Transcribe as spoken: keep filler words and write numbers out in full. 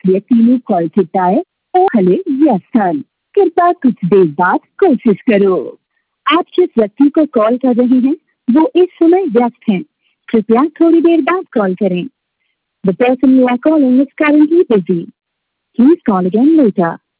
व्यक्ति ने कॉल किया है वो हले व्यस्त हैं। कृपया कुछ देर बाद कोशिश करो। आप जिस व्यक्ति को कॉल कर रहे हैं वो इस समय व्यस्त हैं। कृपया थोड़ी देर बाद कॉल करें। The person you are calling is currently busy. Please call again later.